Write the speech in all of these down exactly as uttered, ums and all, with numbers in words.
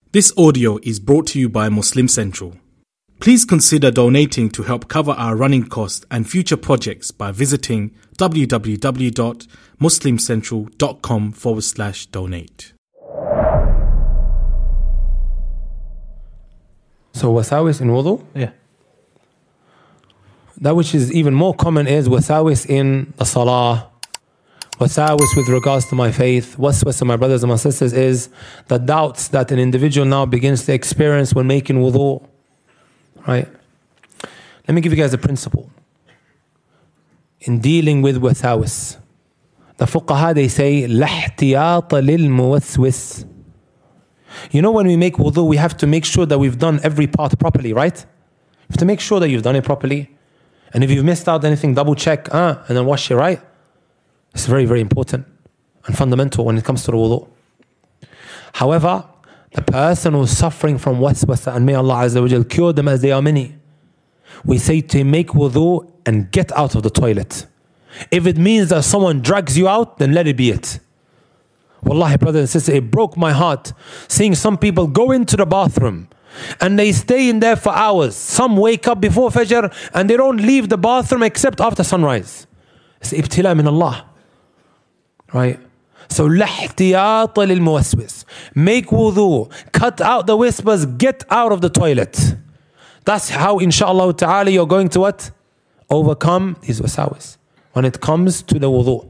This audio is brought to you by Muslim Central. Please consider donating to help cover our running costs and future projects by visiting www.muslimcentral.com forward slash donate. So wasawis in wudu? Yeah. That which is even more common is wasawis in the salah. Wasawis with regards to my faith. Waswasa, my brothers and my sisters, is the doubts that an individual now begins to experience when making wudu. Right? Let me give you guys a principle. In dealing with wasawis, the fuqaha, they say, لا احتياط للموسوس. You know, when we make wudu, we have to make sure that we've done every part properly, right? You have to make sure that you've done it properly. And if you've missed out anything, double check, uh, and then wash it, right? It's very, very important and fundamental when it comes to the wudu. However, the person who's suffering from waswasa, and may Allah Azza wa Jal cure them as they are many, we say to him, make wudu and get out of the toilet. If it means that someone drags you out, then let it be it. Wallahi, brothers and sisters, it broke my heart seeing some people go into the bathroom and they stay in there for hours. Some wake up before Fajr and they don't leave the bathroom except after sunrise. It's ibtila min Allah. Right? So, لا احتياط للموسوس. Make wudu, cut out the whispers, get out of the toilet. That's how, inshallah ta'ala, you're going to what? Overcome these wasawis when it comes to the wudu.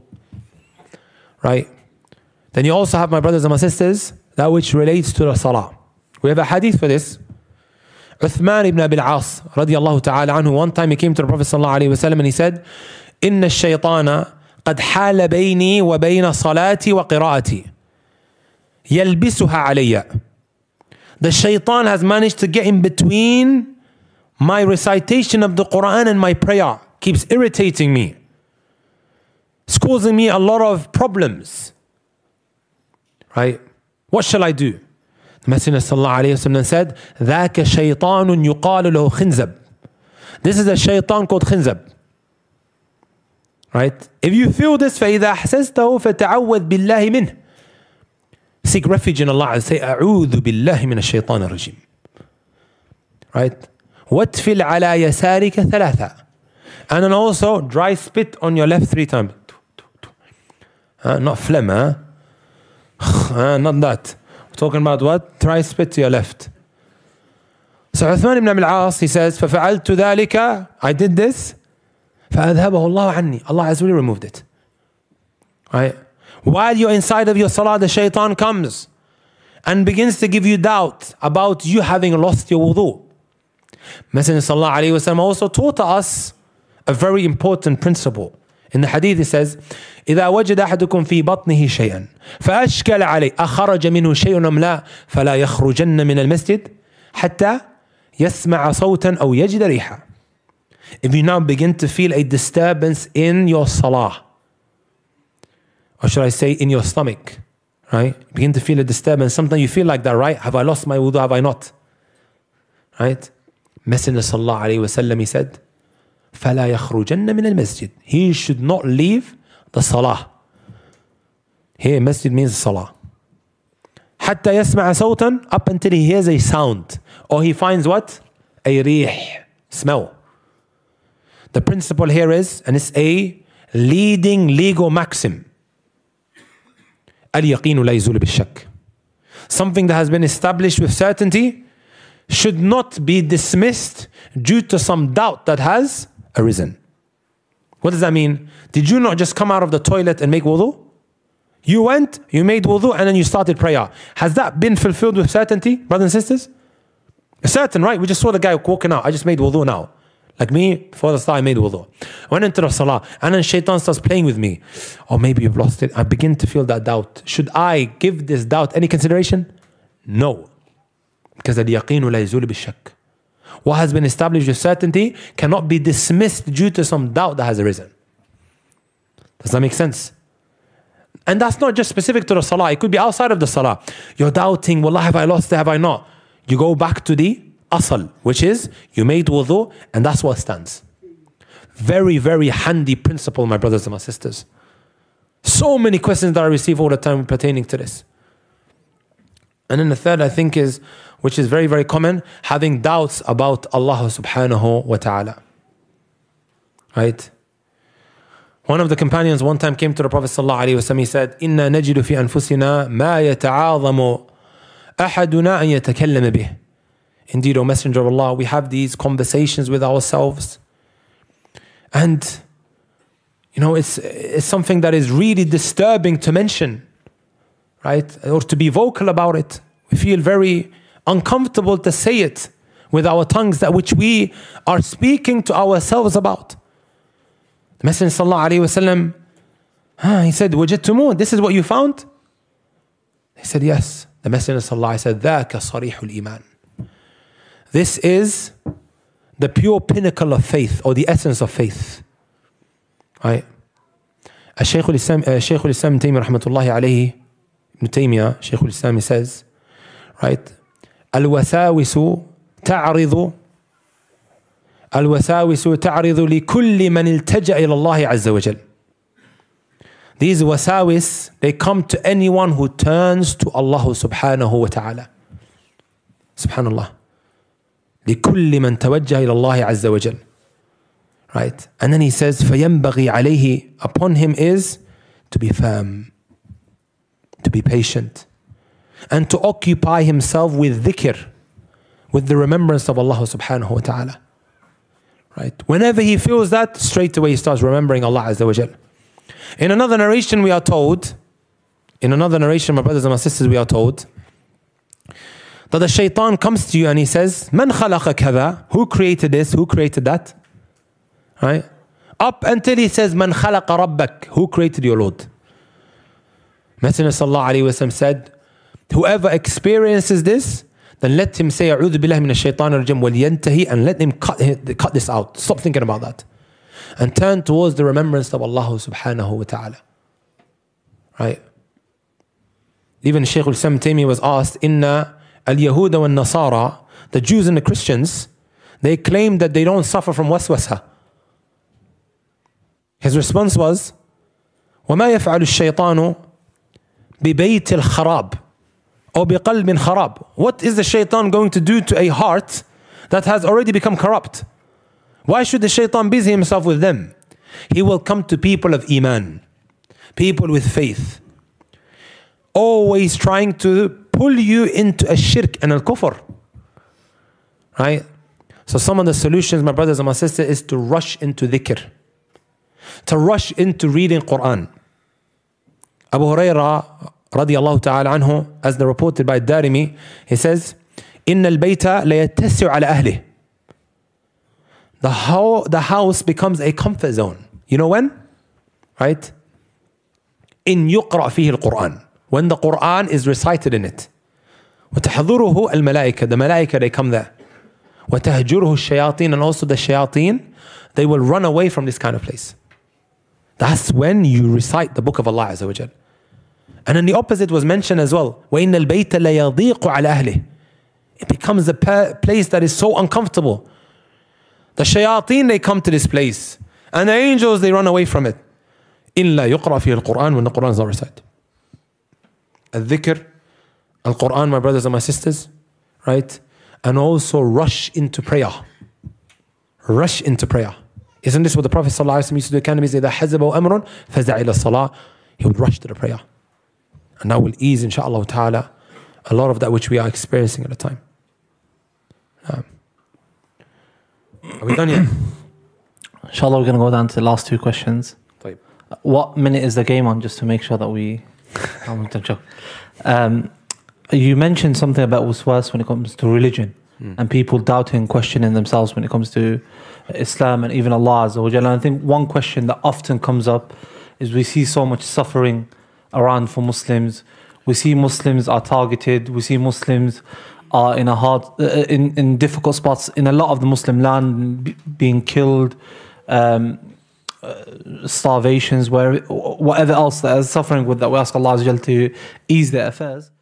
Right? Then you also have, my brothers and my sisters, that which relates to the salah. We have a hadith for this. Uthman ibn Abil As, radiyallahu ta'ala anhu, one time he came to the Prophet sallallahu alayhi wa sallam and he said, إن الشيطان قد حال بيني وبين صلاتي وقراءتي يلبسها علي. The shaitan has managed to get in between my recitation of the Quran and my prayer. Keeps irritating me. It's causing me a lot of problems. Right? What shall I do? The Messenger sallallahu alayhi wa sallam said, ذاك شيطان يقال له خنزب. This is a shaitan called Khinzab. Right? If you feel this, فإذا أحسسته فتعوذ بالله منه. Seek refuge in Allah and say, أعوذ بالله من الشيطان الرجيم. Right? واتفل على يسارك ثلاثة. And then also dry spit on your left three times. Uh, not phlegm, huh? Uh, not that. We're talking about what? Dry spit to your left. So Uthman ibn Abil As, he says, ففعلت ذلك. I did this. فأذهبه الله عني. Allah Azza wa Jalla removed it. Right? While you're inside of your salah, the shaitan comes and begins to give you doubt about you having lost your wudu. Messenger sallallahu alayhi wa sallam also taught us a very important principle. In the hadith it says, إذا وجد أحدكم في بطنه شيئا فأشكل عليه أخرج منه شيء أم لا فلا يخرجن من المسجد حتى يسمع صوتا أو يجد ريحا. If you now begin to feel a disturbance in your salah, or should I say in your stomach, right? Begin to feel a disturbance. Sometimes you feel like that, right? Have I lost my wudu? Have I not? Right? Messenger sallallahu alayhi wa sallam, he said, فَلَا يَخْرُجَنَّ مِنَ الْمَسْجِدِ. He should not leave the salah. Here, masjid means salah. حَتَّى يَسْمَعَ صَوْتًا, up until he hears a sound. Or he finds what? A rih, smell. The principle here is, and it's a leading legal maxim. الْيَقِينُ لَا يَزُولُ بِالشَّكِّ. Something that has been established with certainty should not be dismissed due to some doubt that has arisen. What does that mean? Did you not just come out of the toilet and make wudu? You went, you made wudu, and then you started prayer. Has that been fulfilled with certainty, brothers and sisters? It's certain, right? We just saw the guy walking out. I just made wudu now. Like me, before the start, I made wudu. I went into the salah, and then shaitan starts playing with me. Or maybe you've lost it. I begin to feel that doubt. Should I give this doubt any consideration? No. Because al-yaqeen la yazulu bil-shakk. What has been established with certainty cannot be dismissed due to some doubt that has arisen. Does that make sense? And that's not just specific to the salah. It could be outside of the salah. You're doubting, wallah, have I lost it, have I not? You go back to the asal, which is you made wudu, and that's what stands. Very, very handy principle, my brothers and my sisters. So many questions that I receive all the time pertaining to this. And then the third, I think, is, which is very, very common, having doubts about Allah subhanahu wa ta'ala. Right? One of the companions one time came to the Prophet sallallahu alaihi wasallam. He said, "Inna najidu fi anfusina ma yata'adhamu ahaduna an yatakallama bih." Indeed, O Messenger of Allah, we have these conversations with ourselves, and you know, it's it's something that is really disturbing to mention, right? Or to be vocal about it. We feel very uncomfortable to say it with our tongues, that which we are speaking to ourselves about. The Messenger sallallahu alaihi wasallam, huh, he said, "Wajadtumu, this is what you found?" He said, "Yes." The Messenger sallallahu alaihi wasallam said, "Dhaka sarihul iman." This is the pure pinnacle of faith, or the essence of faith. Right? Shaykh al-Islam, uh, Shaykh al-Islam Ibn Taymiyyah rahmatullahi alayhi, Ibn Taymiyyah, Shaykh al-Islam, he says, right? Al-wasawisu ta'ridu Al-wasawisu ta'ridu li kulli man iltaja ila Allah azza wa jal. These wasawis, they come to anyone who turns to Allah subhanahu wa ta'ala. Subhanallah. لكل من توجه إلى الله عز وجل. Right? And then he says, فَيَنْبَغِي عَلَيْهِ, upon him is to be firm, to be patient, and to occupy himself with dhikr, with the remembrance of Allah subhanahu wa ta'ala. Right? Whenever he feels that, straight away he starts remembering Allah azza wa jal. In another narration we are told, in another narration, my brothers and my sisters, we are told, that the shaitan comes to you and he says, "Man khalaqa kadha?" Who created this? Who created that? Right? Up until he says, "Man khalaqa rabbak?" Who created your Lord? Messenger sallallahu alaihi wasallam said, whoever experiences this, then let him say, "A'udhu billahi minash shaitanir rajim," walyantahi, and let him cut, cut this out. Stop thinking about that. And turn towards the remembrance of Allah subhanahu wa ta'ala. Right? Even Shaykh al-Islam Ibn Taymiyyah was asked, "Inna al-Yahuda wal-Nasara," the Jews and the Christians, they claim that they don't suffer from waswasa. His response was, وَمَا يَفْعَلُ الشَّيْطَانُ بِبَيْتِ الْخَرَابِ أو بِقَلْبٍ خَرَابٍ. What is the shaitan going to do to a heart that has already become corrupt? Why should the shaitan busy himself with them? He will come to people of iman, people with faith, always trying to pull you into a shirk and a kufr. Right? So some of the solutions, my brothers and my sisters, is to rush into dhikr, to rush into reading Quran. Abu Hurairah radiyallahu ta'ala anhu, as the reported by Darimi, he says, "Inna al-bayta la yattasi'u ala ahlihi." The how the house becomes a comfort zone. You know when? Right? In yuqra fihi al-Quran. When the Quran is recited in it. وَتَحْضُرُهُ الْمَلَائِكَةِ. The malaika, they come there. وَتَهْجُرُهُ الشَّيَاطِينَ. And also the shayateen, they will run away from this kind of place. That's when you recite the book of Allah Azza wa Jal. And then the opposite was mentioned as well. وَإِنَّ الْبَيْتَ لَيَضِيقُ عَلَى أَهْلِهِ. It becomes a place that is so uncomfortable. The shayateen, they come to this place. And the angels, they run away from it. إِلَّا يُقْرَأ فِيهِ الْقُرْآنِ. When the Quran is not recited. Al-dhikr, Al-Quran, my brothers and my sisters, right? And also rush into prayer. Rush into prayer. Isn't this what the Prophet ﷺ used to do? Can be إِذَا حَزَبَهُ أَمْرٌ فَزَعَ إِلَى الصَّلَاةِ. He would rush to the prayer. And that will ease, inshaAllah ta'ala, a lot of that which we are experiencing at the time. Um, are we done yet? Inshallah, we're going to go down to the last two questions. Type. What minute is the game on, just to make sure that we... I'm going to joke. Um, you mentioned something about waswas when it comes to religion, mm. and people doubting, questioning themselves when it comes to Islam and even Allah Azza wa Jalla. And I think one question that often comes up is we see so much suffering around for Muslims. We see Muslims are targeted. We see Muslims are in a hard, uh, in in difficult spots in a lot of the Muslim land, b- being killed, um, uh, starvations, where whatever else that is suffering with, that we ask Allah Azza wa Jalla to ease their affairs.